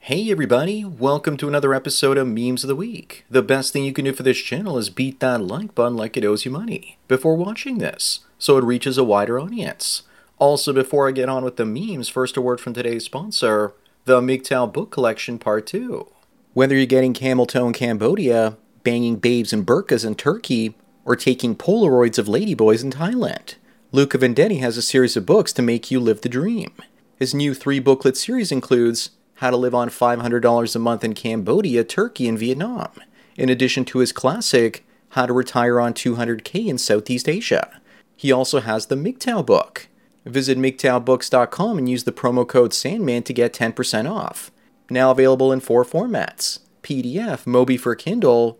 Hey everybody, welcome to another episode of Memes of the Week. The best thing you can do for this channel is beat that like button like it owes you money before watching this, so it reaches a wider audience. Also, before I get on with the memes, first a word from today's sponsor, the MGTOW Book Collection Part 2. Whether you're getting camel toe in Cambodia, banging babes in burqas in Turkey, or taking Polaroids of ladyboys in Thailand, Luca Vendetti has a series of books to make you live the dream. His new 3-booklet series includes How to Live on $500 a Month in Cambodia, Turkey, and Vietnam, in addition to his classic, How to Retire on $200K in Southeast Asia. He also has the MGTOW book. Visit MGTOWbooks.com and use the promo code SANDMAN to get 10% off. Now available in 4 formats, PDF, Mobi for Kindle,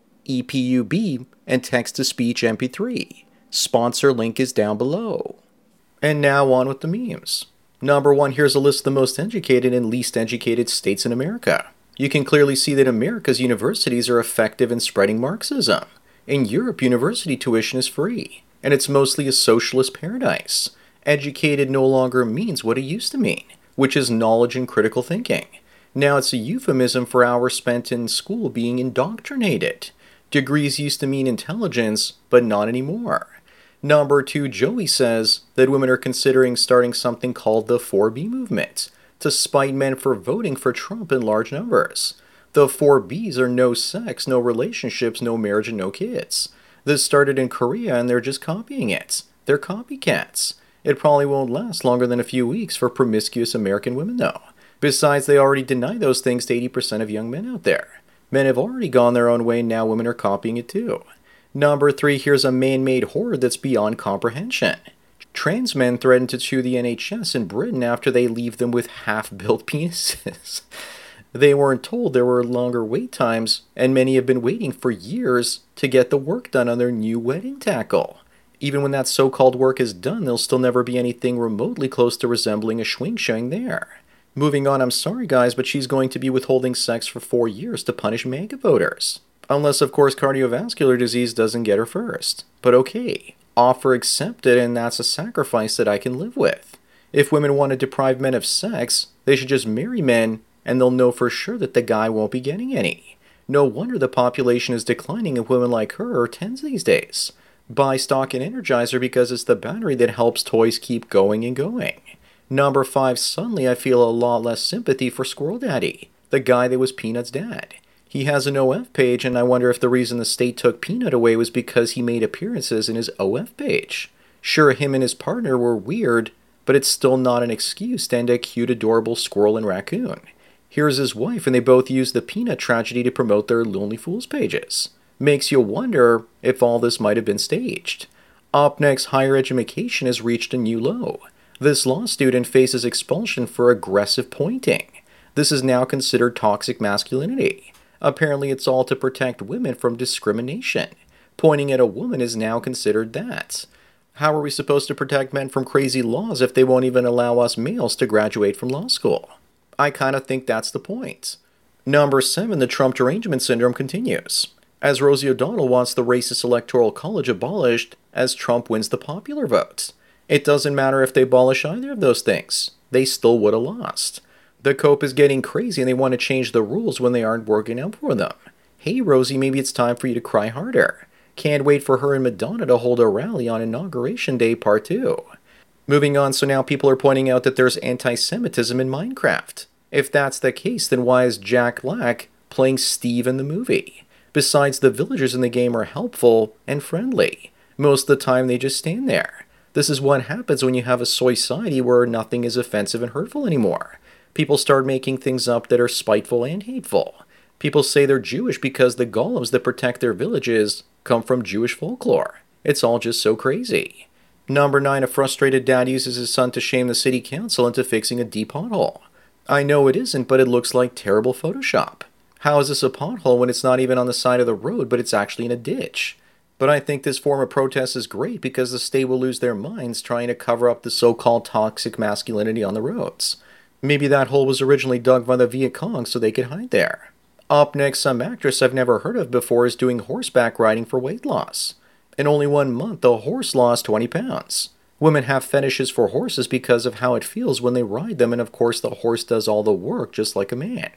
EPUB, and text-to-speech MP3. Sponsor link is down below. And now on with the memes. Number 1, here's a list of the most educated and least educated states in America. You can clearly see that America's universities are effective in spreading Marxism. In Europe, university tuition is free, and it's mostly a socialist paradise. Educated no longer means what it used to mean, which is knowledge and critical thinking. Now it's a euphemism for hours spent in school being indoctrinated. Degrees used to mean intelligence, but not anymore. Number 2, Joey says that women are considering starting something called the 4B movement to spite men for voting for Trump in large numbers. The 4Bs are no sex, no relationships, no marriage, and no kids. This started in Korea and they're just copying it. They're copycats. It probably won't last longer than a few weeks for promiscuous American women though. Besides, they already deny those things to 80% of young men out there. Men have already gone their own way and now women are copying it too. Number 3, here's a man-made horror that's beyond comprehension. Trans men threaten to sue the NHS in Britain after they leave them with half-built penises. They weren't told there were longer wait times, and many have been waiting for years to get the work done on their new wedding tackle. Even when that so-called work is done, there'll still never be anything remotely close to resembling a schwing showing there. Moving on, I'm sorry guys, but she's going to be withholding sex for 4 years to punish MAGA voters. Unless, of course, cardiovascular disease doesn't get her first. But okay, offer accepted, and that's a sacrifice that I can live with. If women want to deprive men of sex, they should just marry men, and they'll know for sure that the guy won't be getting any. No wonder the population is declining and women like her are tens these days. Buy stock in Energizer because it's the battery that helps toys keep going and going. Number 5, suddenly I feel a lot less sympathy for Squirrel Daddy, the guy that was Peanut's dad. He has an OF page, and I wonder if the reason the state took Peanut away was because he made appearances in his OF page. Sure, him and his partner were weird, but it's still not an excuse to end a cute, adorable squirrel and raccoon. Here's his wife, and they both use the Peanut tragedy to promote their Lonely Fools pages. Makes you wonder if all this might have been staged. Up next, higher education has reached a new low. This law student faces expulsion for aggressive pointing. This is now considered toxic masculinity. Apparently it's all to protect women from discrimination. Pointing at a woman is now considered that. How are we supposed to protect men from crazy laws if they won't even allow us males to graduate from law school? I kind of think that's the point. Number 7, the Trump derangement syndrome continues, as Rosie O'Donnell wants the racist electoral college abolished as Trump wins the popular vote. It doesn't matter if they abolish either of those things. They still would have lost. The COPE is getting crazy and they want to change the rules when they aren't working out for them. Hey Rosie, maybe it's time for you to cry harder. Can't wait for her and Madonna to hold a rally on Inauguration Day Part 2. Moving on, so now people are pointing out that there's anti-Semitism in Minecraft. If that's the case, then why is Jack Black playing Steve in the movie? Besides, the villagers in the game are helpful and friendly. Most of the time they just stand there. This is what happens when you have a society where nothing is offensive and hurtful anymore. People start making things up that are spiteful and hateful. People say they're Jewish because the golems that protect their villages come from Jewish folklore. It's all just so crazy. Number 9, a frustrated dad uses his son to shame the city council into fixing a deep pothole. I know it isn't, but it looks like terrible Photoshop. How is this a pothole when it's not even on the side of the road, but it's actually in a ditch? But I think this form of protest is great because the state will lose their minds trying to cover up the so-called toxic masculinity on the roads. Maybe that hole was originally dug by the Viet Cong so they could hide there. Up next, some actress I've never heard of before is doing horseback riding for weight loss. In only 1 month, the horse lost 20 pounds. Women have fetishes for horses because of how it feels when they ride them, and of course the horse does all the work just like a man.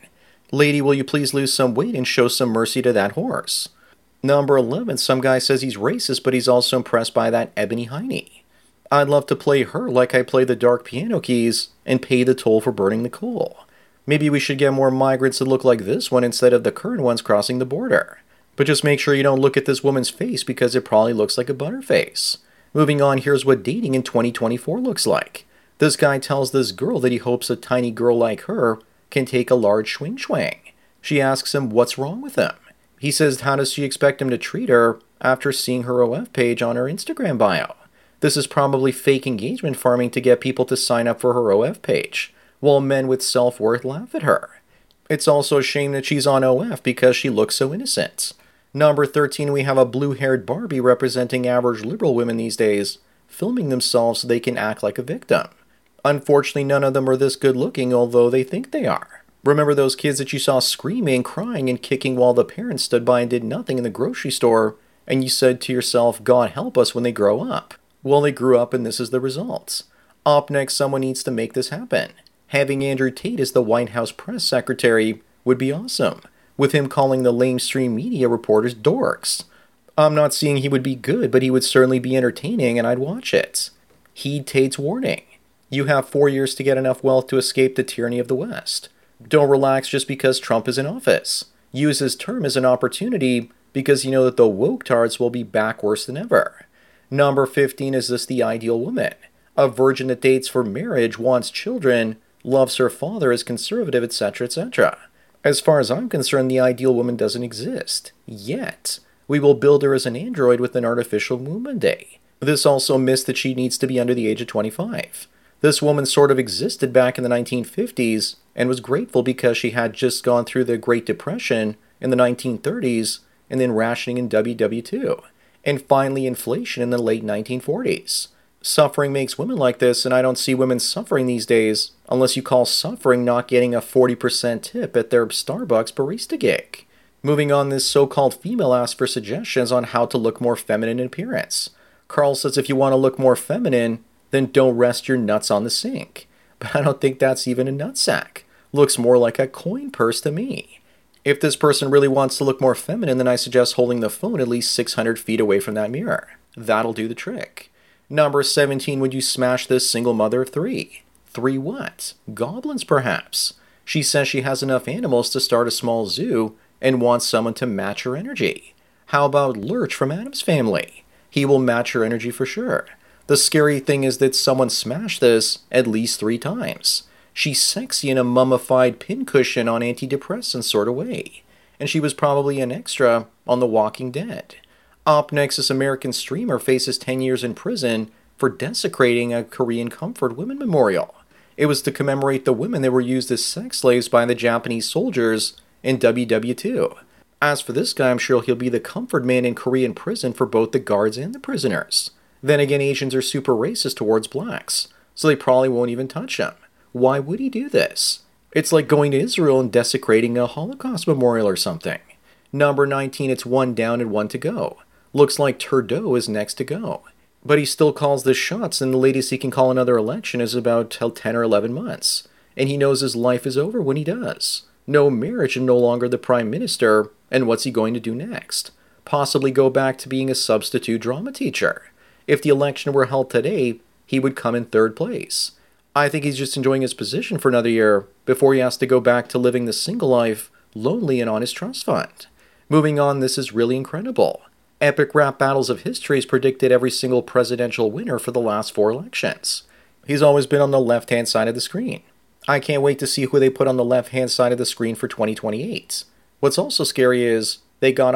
Lady, will you please lose some weight and show some mercy to that horse? Number 11, some guy says he's racist, but he's also impressed by that Ebony Heine. I'd love to play her like I play the dark piano keys and pay the toll for burning the coal. Maybe we should get more migrants that look like this one instead of the current ones crossing the border. But just make sure you don't look at this woman's face because it probably looks like a butterface. Moving on, here's what dating in 2024 looks like. This guy tells this girl that he hopes a tiny girl like her can take a large swing. She asks him what's wrong with him. He says how does she expect him to treat her after seeing her OF page on her Instagram bio. This is probably fake engagement farming to get people to sign up for her OF page, while men with self-worth laugh at her. It's also a shame that she's on OF because she looks so innocent. Number 13, we have a blue-haired Barbie representing average liberal women these days, filming themselves so they can act like a victim. Unfortunately, none of them are this good-looking, although they think they are. Remember those kids that you saw screaming, crying, and kicking while the parents stood by and did nothing in the grocery store, and you said to yourself, God help us when they grow up? Well, they grew up and this is the results. Up next, someone needs to make this happen. Having Andrew Tate as the White House press secretary would be awesome, with him calling the lamestream media reporters dorks. I'm not saying he would be good, but he would certainly be entertaining and I'd watch it. Heed Tate's warning. You have 4 years to get enough wealth to escape the tyranny of the West. Don't relax just because Trump is in office. Use his term as an opportunity because you know that the woke tards will be back worse than ever. Number 15, is this the ideal woman? A virgin that dates for marriage, wants children, loves her father, is conservative, etc., etc. As far as I'm concerned, the ideal woman doesn't exist. Yet. We will build her as an android with an artificial moon Monday. This also missed that she needs to be under the age of 25. This woman sort of existed back in the 1950s and was grateful because she had just gone through the Great Depression in the 1930s and then rationing in WW2. And finally inflation in the late 1940s. Suffering makes women like this, and I don't see women suffering these days unless you call suffering not getting a 40% tip at their Starbucks barista gig. Moving on, this so-called female asked for suggestions on how to look more feminine in appearance. Carl says if you want to look more feminine, then don't rest your nuts on the sink. But I don't think that's even a nutsack. Looks more like a coin purse to me. If this person really wants to look more feminine, then I suggest holding the phone at least 600 feet away from that mirror. That'll do the trick. Number 17, would you smash this single mother of 3? 3 what? Goblins, perhaps. She says she has enough animals to start a small zoo and wants someone to match her energy. How about Lurch from Addams Family? He will match her energy for sure. The scary thing is that someone smashed this at least 3 times. She's sexy in a mummified pincushion on antidepressant sort of way. And she was probably an extra on The Walking Dead. Up next, this American streamer faces 10 years in prison for desecrating a Korean Comfort Women Memorial. It was to commemorate the women that were used as sex slaves by the Japanese soldiers in WW2. As for this guy, I'm sure he'll be the comfort man in Korean prison for both the guards and the prisoners. Then again, Asians are super racist towards blacks, so they probably won't even touch him. Why would he do this? It's like going to Israel and desecrating a Holocaust memorial or something. Number 19, it's 1 down and 1 to go. Looks like Trudeau is next to go. But he still calls the shots, and the latest he can call another election is about 10 or 11 months. And he knows his life is over when he does. No marriage and no longer the prime minister, and what's he going to do next? Possibly go back to being a substitute drama teacher. If the election were held today, he would come in 3rd place. I think he's just enjoying his position for another year before he has to go back to living the single life, lonely and on his trust fund. Moving on, this is really incredible. Epic rap battles of history has predicted every single presidential winner for the last 4 elections. He's always been on the left-hand side of the screen. I can't wait to see who they put on the left-hand side of the screen for 2028. What's also scary is they got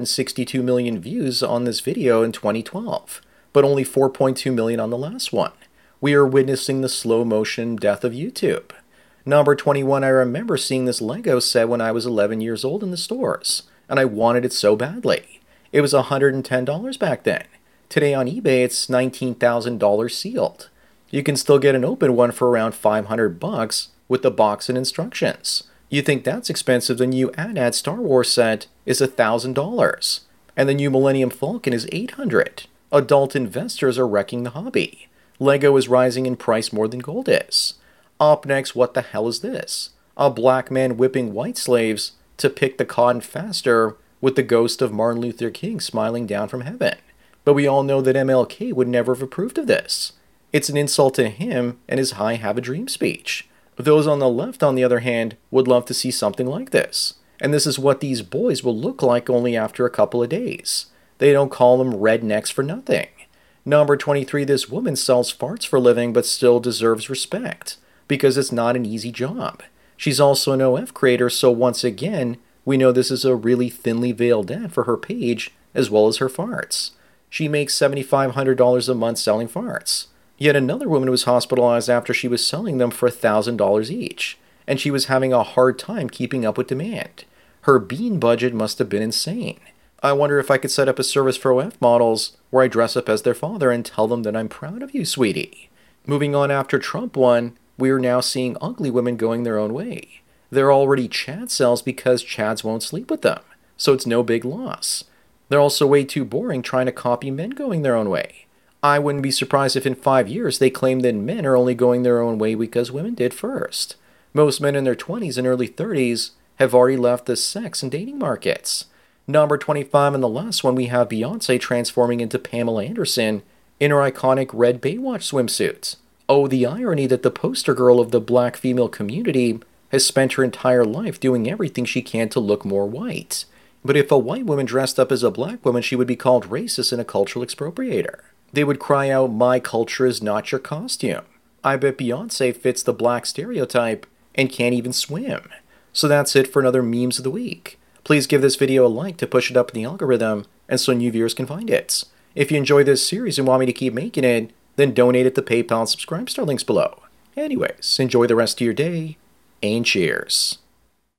162 million views on this video in 2012, but only 4.2 million on the last one. We are witnessing the slow-motion death of YouTube. Number 21, I remember seeing this Lego set when I was 11 years old in the stores, and I wanted it so badly. It was $110 back then. Today on eBay, it's $19,000 sealed. You can still get an open one for around $500 with the box and instructions. You think that's expensive, the new AT-AT Star Wars set is $1,000, and the new Millennium Falcon is $800. Adult investors are wrecking the hobby. Lego is rising in price more than gold is. Up next, what the hell is this? a black man whipping white slaves to pick the cotton faster with the ghost of Martin Luther King smiling down from heaven. But we all know that MLK would never have approved of this. It's an insult to him and his "I have a dream" speech. Those on the left, on the other hand, would love to see something like this. And this is what these boys will look like only after a couple of days. They don't call them rednecks for nothing. Number 23, this woman sells farts for a living but still deserves respect, because it's not an easy job. She's also an OF creator, so once again, we know this is a really thinly veiled ad for her page, as well as her farts. She makes $7,500 a month selling farts. Yet another woman was hospitalized after she was selling them for $1,000 each, and she was having a hard time keeping up with demand. Her bean budget must have been insane. I wonder if I could set up a service for OF models where I dress up as their father and tell them that I'm proud of you, sweetie. Moving on, after Trump won, we are now seeing ugly women going their own way. They're already Chad cells because Chads won't sleep with them, so it's no big loss. They're also way too boring trying to copy men going their own way. I wouldn't be surprised if in 5 years they claim that men are only going their own way because women did first. Most men in their 20s and early 30s have already left the sex and dating markets. Number 25, and the last one, we have Beyonce transforming into Pamela Anderson in her iconic red Baywatch swimsuit. Oh, the irony that the poster girl of the black female community has spent her entire life doing everything she can to look more white. But if a white woman dressed up as a black woman, she would be called racist and a cultural expropriator. They would cry out, "My culture is not your costume." I bet Beyonce fits the black stereotype and can't even swim. So that's it for another Memes of the Week. Please give this video a like to push it up in the algorithm and so new viewers can find it. If you enjoy this series and want me to keep making it, then donate at the PayPal and subscribe star links below. Anyways, enjoy the rest of your day, and cheers.